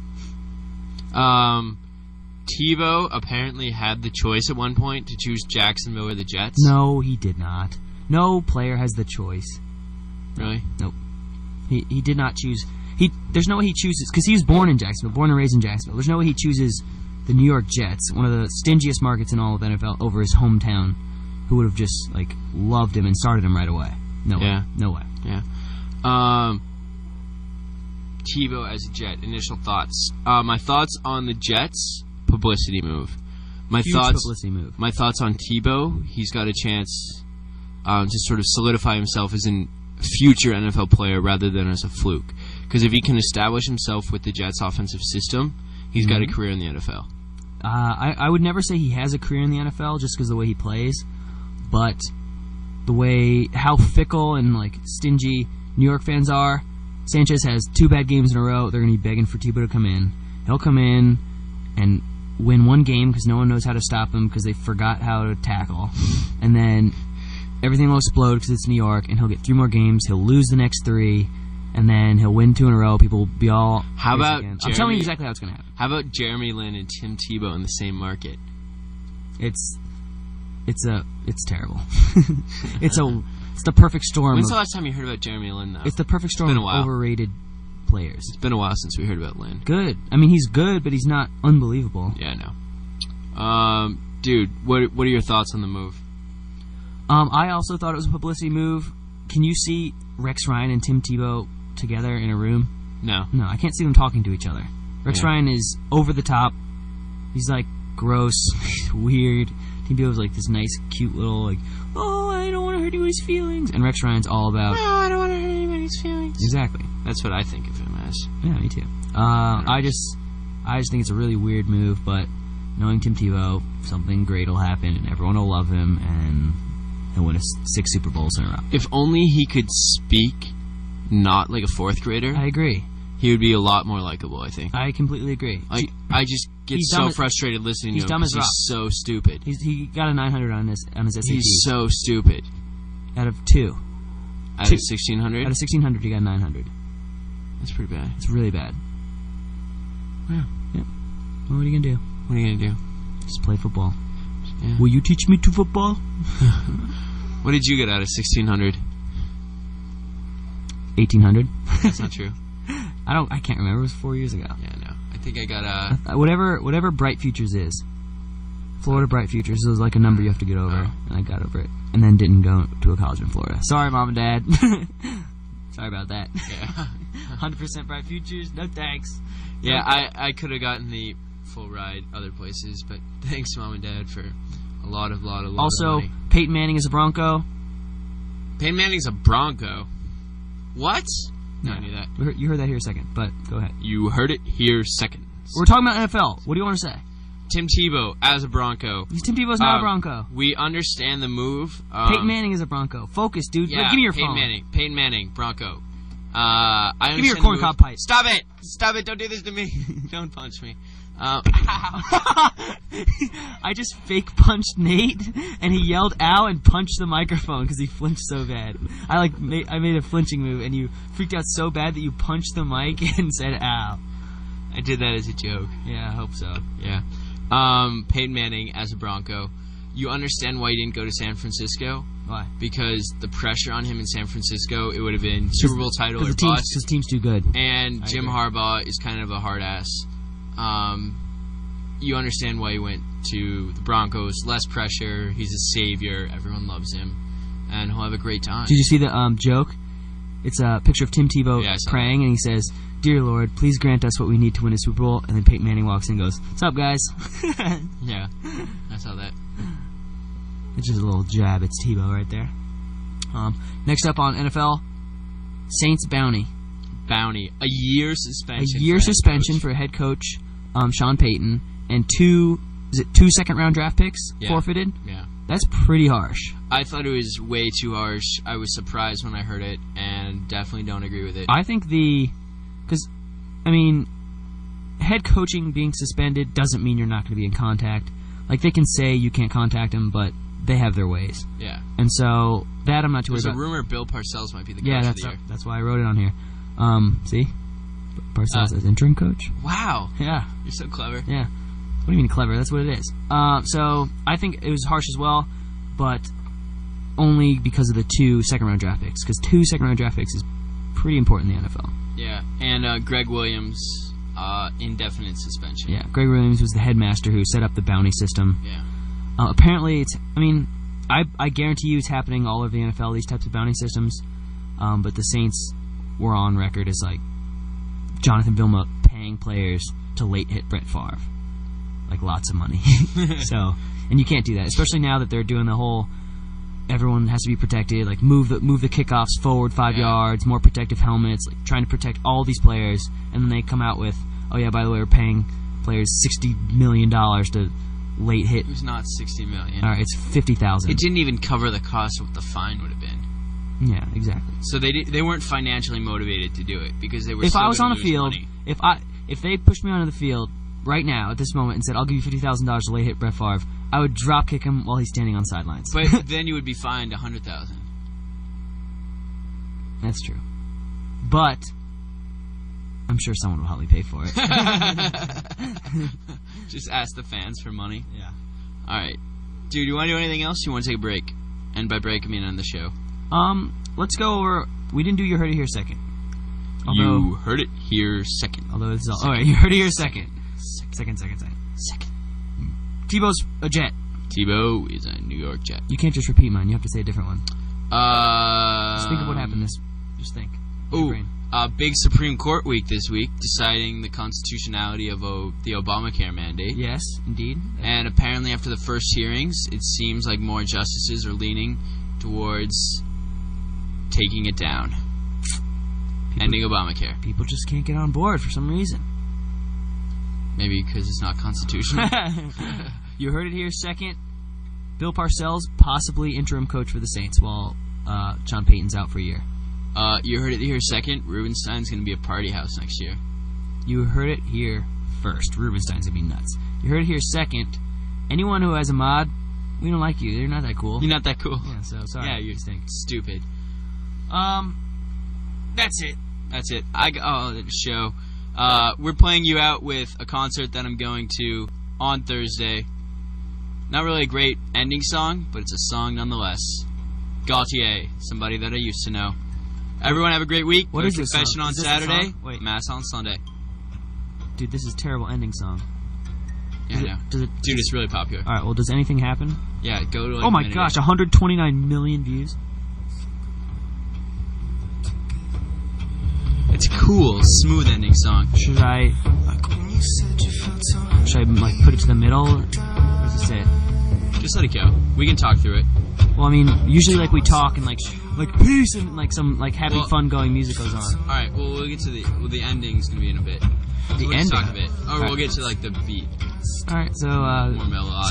Tebow apparently had the choice at one point to choose Jacksonville or the Jets. No, he did not. No player has the choice. Really? Nope. He did not choose. There's no way he chooses, because he was born in Jacksonville, born and raised in Jacksonville. There's no way he chooses the New York Jets, one of the stingiest markets in all of NFL, over his hometown, who would have just loved him and started him right away. No way. No way. Yeah. Tebow as a Jet. Initial thoughts. My thoughts on the Jets: publicity move. Huge publicity move. My thoughts on Tebow: he's got a chance to sort of solidify himself as a future NFL player rather than as a fluke. Because if he can establish himself with the Jets' offensive system, he's got a career in the NFL. I would never say he has a career in the NFL just because of the way he plays, but how fickle and stingy New York fans are. Sanchez has 2 bad games in a row. They're going to be begging for Tebow to come in. He'll come in and win one game because no one knows how to stop him because they forgot how to tackle. And then everything will explode because it's New York, and he'll get 3 more games. He'll lose the next 3, and then he'll win 2 in a row. People will be all... How about again. I'm telling you exactly how it's going to happen. How about Jeremy Lin and Tim Tebow in the same market? It's terrible. It's the perfect storm. When's the last time you heard about Jeremy Lin, though? It's the perfect storm of overrated players. It's been a while since we heard about Lin. Good. I mean, he's good, but he's not unbelievable. Yeah, I know. Dude, what are your thoughts on the move? I also thought it was a publicity move. Can you see Rex Ryan and Tim Tebow together in a room? No. No, I can't see them talking to each other. Rex Ryan is over the top. He's like gross, weird. Tim Tebow's like this nice, cute little like, oh, I don't want to hurt anybody's feelings. And Rex Ryan's all about, no, I don't want to hurt anybody's feelings. Exactly. That's what I think of him as. Yeah, me too. I just think it's a really weird move, but knowing Tim Tebow, something great will happen, and everyone will love him, and he'll win 6 Super Bowls in a row. If only he could speak not like a 4th grader. I agree. He would be a lot more likable, I think. I completely agree. I just get so frustrated listening to him because he's so stupid. He got a 900 on his SAT. He's so stupid. Out of 2. Out of 1,600? Out of 1,600, he got 900. That's pretty bad. It's really bad. Yeah. Yep. Well, what are you going to do? What are you going to do? Just play football. Yeah. Will you teach me to football? What did you get out of 1,600? 1,800. That's not true. I can't remember. It was 4 years ago. Yeah, no. I think I got whatever Bright Futures is. Florida Bright Futures is like a number you have to get over, and I got over it, and then didn't go to a college in Florida. Sorry, Mom and Dad. Sorry about that. Yeah. 100% Bright Futures. No thanks. Yeah, I could have gotten the full ride other places, but thanks, Mom and Dad, for a lot of money. Also, Peyton Manning is a Bronco. Peyton Manning's a Bronco. What? No, I knew that. You heard that here second, but go ahead. You heard it here second. We're talking about NFL. What do you want to say? Tim Tebow as a Bronco. Tim Tebow's not a Bronco. We understand the move. Peyton Manning is a Bronco. Focus, dude. Yeah, give me your phone. Peyton Manning, Bronco. Give me your corncob pipe. Stop it! Stop it! Don't do this to me. Don't punch me. I just fake punched Nate, and he yelled "ow" and punched the microphone because he flinched so bad. I made a flinching move, and you freaked out so bad that you punched the mic and said "ow." I did that as a joke. Yeah, I hope so. Yeah. Peyton Manning as a Bronco. You understand why he didn't go to San Francisco? Why? Because the pressure on him in San Francisco, it would have been Super Bowl title or bust. Because the team's too good. And Jim Harbaugh is kind of a hard ass. You understand why he went to the Broncos. Less pressure. He's a savior. Everyone loves him. And he'll have a great time. Did you see the joke? It's a picture of Tim Tebow praying, and he says, "Dear Lord, please grant us what we need to win a Super Bowl." And then Peyton Manning walks in and goes, "What's up, guys?" Yeah, I saw that. It's just a little jab. It's Tebow right there. Next up on NFL, Saints bounty. A year suspension. A year suspension for head coach Sean Payton, and 2 second-round draft picks forfeited? Yeah. That's pretty harsh. I thought it was way too harsh. I was surprised when I heard it, and definitely don't agree with it. I think head coaching being suspended doesn't mean you're not going to be in contact. Like, they can say you can't contact him, but they have their ways. Yeah. And so, that I'm not too worried about. There's a rumor Bill Parcells might be the coach of the year. That's why I wrote it on here. See? Parcells as interim coach. Wow. Yeah. You're so clever. Yeah. What do you mean clever? That's what it is. So, I think it was harsh as well, but only because of the 2 second-round draft picks, because 2 second-round draft picks is pretty important in the NFL. Yeah, and Greg Williams, indefinite suspension. Yeah, Greg Williams was the headmaster who set up the bounty system. Yeah. Apparently, I guarantee you it's happening all over the NFL, these types of bounty systems, but the Saints were on record as, like, Jonathan Vilma paying players to late hit Brett Favre. Like, lots of money. So, and you can't do that, especially now that they're doing the whole everyone has to be protected, like move the kickoffs forward 5 yards, more protective helmets, like trying to protect all these players, and then they come out with, oh yeah, by the way, we're paying players $60 million to late hit. It was not $60 million. All right, it's $50,000. It didn't even cover the cost of what the fine would have been. Yeah, exactly. So they weren't financially motivated to do it because they were. If still I was on a field, money. if they pushed me onto the field right now at this moment and said, "I'll give you $50,000 to late hit Brett Favre," I would drop kick him while he's standing on sidelines. But then you would be fined $100,000. That's true. But I'm sure someone will help me pay for it. Just ask the fans for money. Yeah. All right, dude. You want to do anything else? You want to take a break? And by break, I mean end the show. Let's go over. We didn't do You Heard It Here second. You heard it here second. Although it's all right. You heard it here second. Second. Tebow's a Jet. Tebow is a New York Jet. You can't just repeat mine. You have to say a different one. Just think of what happened. Just think. Oh, big Supreme Court week this week, deciding the constitutionality of the Obamacare mandate. Yes, indeed. And apparently, after the first hearings, it seems like more justices are leaning towards taking it down. Ending Obamacare. People just can't get on board for some reason. Maybe because it's not constitutional. You heard it here second. Bill Parcells, possibly interim coach for the Saints while Sean Payton's out for a year. You heard it here second. Rubenstein's going to be a party house next year. You heard it here first. Rubenstein's going to be nuts. You heard it here second. Anyone who has a mod, we don't like you. You're not that cool. You're not that cool. Yeah, so sorry. Yeah, you're stupid. That's it. The show. We're playing you out with a concert that I'm going to on Thursday. Not really a great ending song, but it's a song nonetheless. Gaultier, somebody that I used to know. Everyone have a great week. What is this Confession song? on Is this Saturday, Wait. Mass on Sunday. Dude, this is a terrible ending song. Yeah, I know. Dude, it's really popular. Alright, well, does anything happen? Yeah, go to oh my gosh, 129 million views. It's a cool, smooth ending song. Should I put it to the middle? Or is this it? Just let it go. We can talk through it. Well, I mean, usually we talk and like peace and some happy fun going music goes on. All right. Well, we'll get to the ending's gonna be in a bit. The we'll ending. Talk a bit. Or we'll get to the beat. All right. So more melodic.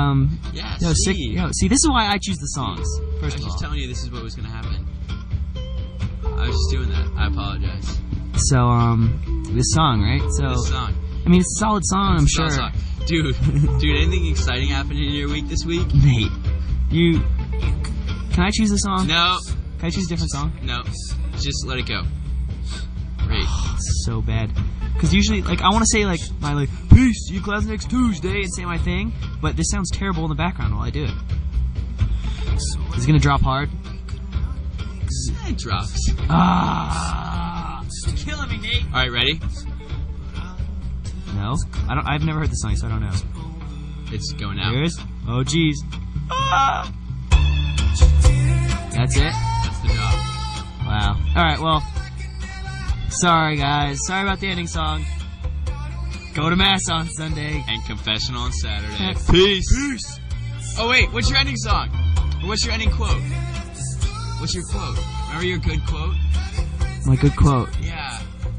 See, this is why I choose the songs. First of all, I was just telling you this is what was gonna happen. I was just doing that. I apologize. So this song, right? This song. I mean, it's a solid song. I'm sure. Song. Dude, anything exciting happened in your week this week? Nate, can I choose a song? No. Can I choose a different song? No. Just let it go. Great. So bad. Because usually, I want to say, my, peace, see you class next Tuesday, and say my thing, but this sounds terrible in the background while I do it. Is it going to drop hard? It drops. It's killing me, Nate. All right, ready? No, I've never heard the song, so I don't know. It's going now. Here it is. Oh, jeez. That's it. That's the drop. Wow. All right. Well, sorry guys. Sorry about the ending song. Go to Mass on Sunday and confession on Saturday. Peace. Oh wait, what's your ending song? Or what's your ending quote? What's your quote? Remember your good quote? My good quote. Yeah.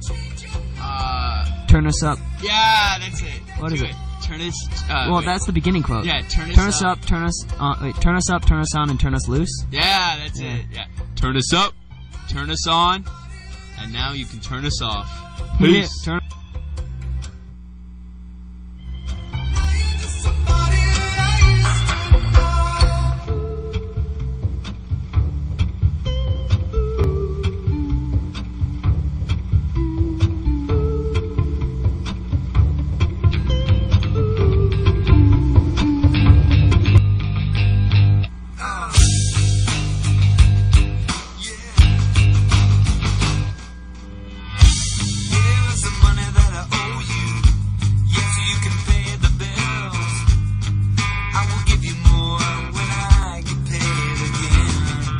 Turn us up. Yeah, that's it. What is it? Turn us. That's the beginning quote. Yeah, turn us up. Turn us on. Turn us up. Turn us on, and turn us loose. Yeah, that's it. Yeah. Turn us up. Turn us on, and now you can turn us off. Peace. Yeah,